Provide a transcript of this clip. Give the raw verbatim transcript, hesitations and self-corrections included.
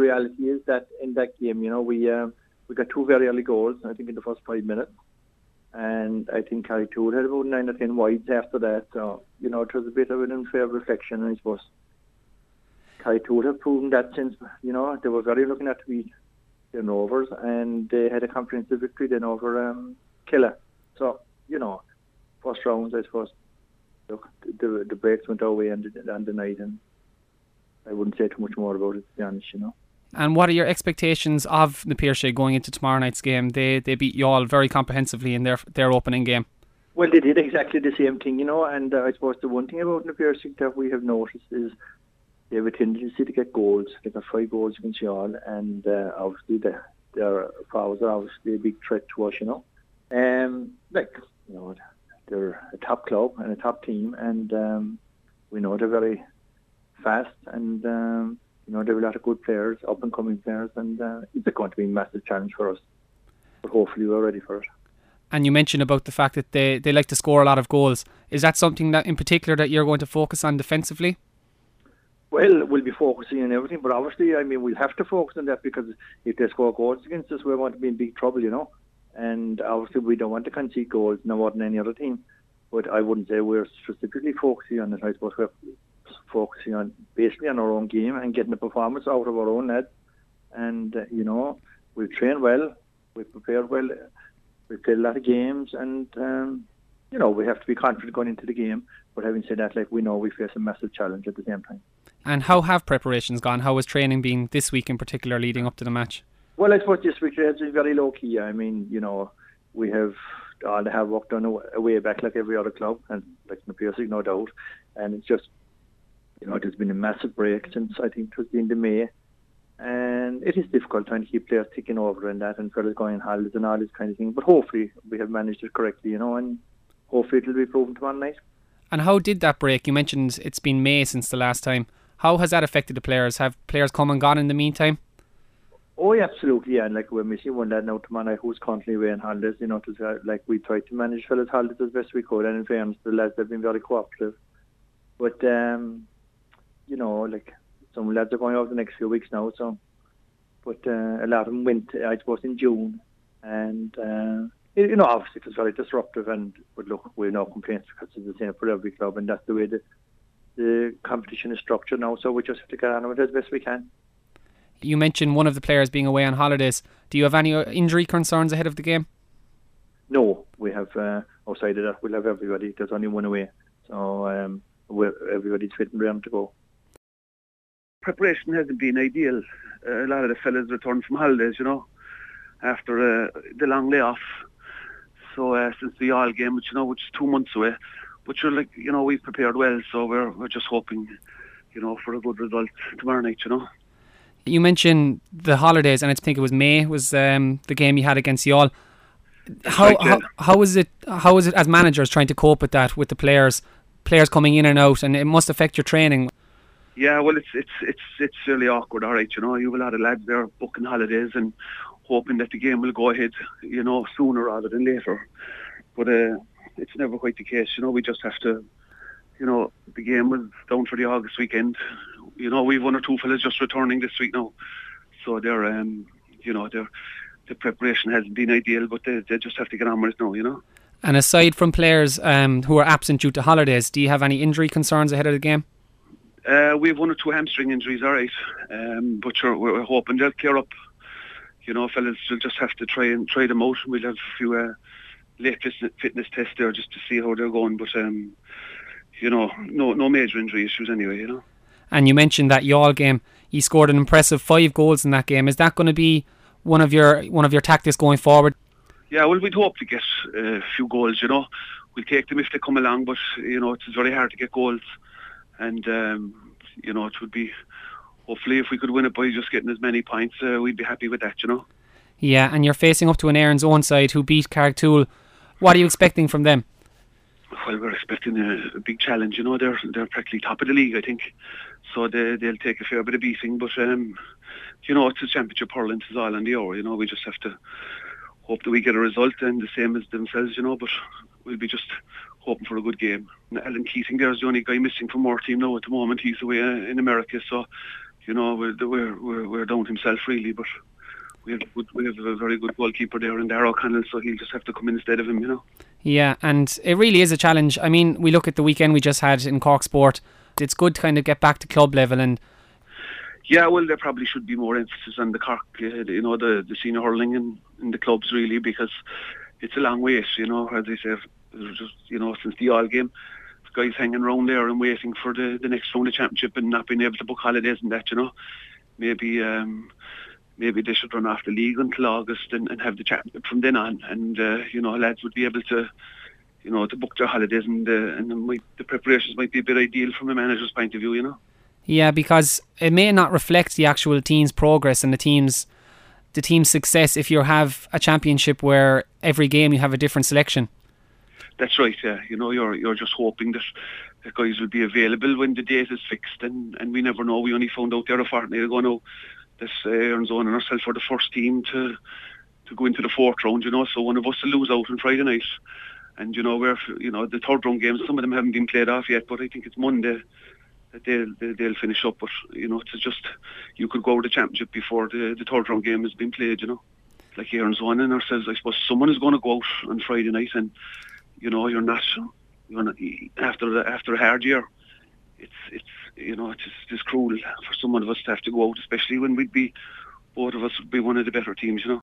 reality is that in that game, you know, we um, we got two very early goals, I think, in the first five minutes. And I think Carrigtwohill had about nine or ten wides after that. So, you know, it was a bit of an unfair reflection, I suppose. Carrigtwohill have proven that since, you know, they were very looking at to beat the Rovers, and they had a comprehensive victory then over um, Killer. So, you know, first rounds, I suppose, look, the, the breaks went our way on the, on the night, and I wouldn't say too much more about it, to be honest, you know. And what are your expectations of the Pearse going into tomorrow night's game? They they beat you all very comprehensively in their their opening game. Well, they did exactly the same thing, you know, and uh, I suppose the one thing about the Pearse that we have noticed is they have a tendency to get goals. They got five goals against you all, and uh, obviously the, their forwards are obviously a big threat to us, you know. Um, like, you know, they're a top club and a top team, and um, we know they're very fast, and um, you know, there are a lot of good players, up and coming players, and uh, it's going to be a massive challenge for us. But hopefully we're ready for it. And you mentioned about the fact that they, they like to score a lot of goals. Is that something that in particular that you're going to focus on defensively? Well, we'll be focusing on everything, but obviously, I mean, we'll have to focus on that, because if they score goals against us, we're going to be in big trouble, you know. And obviously, we don't want to concede goals no more than any other team. But I wouldn't say we're specifically focusing on it. I suppose we're focusing on basically on our own game and getting the performance out of our own lads. And, uh, you know, we've trained well, we've prepared well, we've played a lot of games, and, um, you know, we have to be confident going into the game. But having said that, like, we know we face a massive challenge at the same time. And how have preparations gone? How has training been this week in particular leading up to the match? Well, I suppose this week has been very low key. I mean, you know, we have all the hard work done away back like every other club, and like the Pearse, no doubt. And it's just, you know, there's been a massive break since I think it was the end of May. And it is difficult trying to keep players ticking over and that, and fellas going on holidays and all this kind of thing. But hopefully we have managed it correctly, you know, and hopefully it'll be proven tomorrow night. And how did that break? You mentioned it's been May since the last time. How has that affected the players? Have players come and gone in the meantime? Oh, yeah, absolutely, yeah. And like, we're missing one lad now tomorrow night who's currently away on holidays, you know, to, uh, like, we tried to manage fellas' holidays as best we could, and in fairness, the lads have been very cooperative. But, um, you know, like, some lads are going over the next few weeks now, so, but uh, a lot of them went, I suppose, in June, and, uh, you know, obviously it was very disruptive, and, but look, we have no complaints, because it's the same for every club, and that's the way the, the competition is structured now, so we just have to get on with it as best we can. You mentioned one of the players being away on holidays. Do you have any injury concerns ahead of the game? No, we have, uh, outside of that, we'll have everybody. There's only one away, so um, we're, everybody's fit and ready to go. Preparation hasn't been ideal. Uh, a lot of the fellas returned from holidays, you know, after uh, the long layoff. So uh, since the All game, which you know, which is two months away, but you're like, you know, we've prepared well, so we're we're just hoping, you know, for a good result tomorrow night, you know. You mentioned the holidays, and I think it was May was um, the game you had against Youghal. How, right, yeah. how how is it? How is it as managers trying to cope with that, with the players, players coming in and out, and it must affect your training? Yeah, well, it's it's it's it's really awkward, all right. You know, you have a lot of lads there booking holidays and hoping that the game will go ahead, you know, sooner rather than later. But uh, it's never quite the case. You know, we just have to. You know, the game was down for the August weekend. You know, we've one or two fellas just returning this week now, so they're, um, you know, they're, the preparation hasn't been ideal, but they they just have to get on with it now, you know. And aside from players um, who are absent due to holidays, do you have any injury concerns ahead of the game? Uh, we have one or two hamstring injuries, all right, um, but sure, we're hoping they'll clear up. You know, fellas will just have to try and try them out. We'll have a few uh, late fitness tests there just to see how they're going, but. Um, You know, no no major injury issues anyway, you know. And you mentioned that Youghal game. You scored an impressive five goals in that game. Is that going to be one of your one of your tactics going forward? Yeah, well, we'd hope to get a few goals, you know. We'll take them if they come along, but, you know, it's very hard to get goals. And, um, you know, it would be, hopefully, if we could win it by just getting as many points, uh, we'd be happy with that, you know. Yeah, and you're facing up to an Aaron's own side who beat Carrigtwohill. What are you expecting from them? Well, we're expecting a, a big challenge, you know. They're they're practically top of the league, I think. So they, they'll take a fair bit of beating. But, um, you know, it's a championship hurling, it's all on the hour, you know. We just have to hope that we get a result and the same as themselves, you know. But we'll be just hoping for a good game. And Alan Keating there is the only guy missing from our team now at the moment. He's away in America, so you know, we're we're we're, we're down to himself really, but. We have, good, we have a very good goalkeeper there in Darragh O'Connell, so he'll just have to come in instead of him, you know. Yeah, and it really is a challenge. I mean, we look at the weekend we just had in Cork Sport. It's good to kind of get back to club level. And yeah, well, there probably should be more emphasis on the Cork, uh, you know, the, the senior hurling in, in the clubs really, because it's a long wait, you know, as I say, just, you know, since the All game, guys hanging around there and waiting for the, the next round of championship and not being able to book holidays and that, you know. Maybe... Um, Maybe they should run off the league until August and, and have the championship from then on, and uh, you know, lads would be able to, you know, to book their holidays, and uh, and the, might, the preparations might be a bit ideal from a manager's point of view, you know. Yeah, because it may not reflect the actual team's progress and the team's the team's success if you have a championship where every game you have a different selection. That's right. Yeah, you know, you're you're just hoping that the guys will be available when the date is fixed, and, and we never know. We only found out there a fortnight ago now. This uh, Aaron's on and ourselves for the first team to to go into the fourth round, you know. So one of us will lose out on Friday night, and you know we're you know the third round games. Some of them haven't been played off yet, but I think it's Monday that they'll they'll, they'll finish up. But you know, it's just you could go to the championship before the the third round game has been played, you know. Like Aaron's on and ourselves, I suppose someone is going to go out on Friday night, and you know you're not you're not after the, after a hard year. It's it's you know it's just cruel for some of us to have to go out, especially when we'd be both of us would be one of the better teams, you know.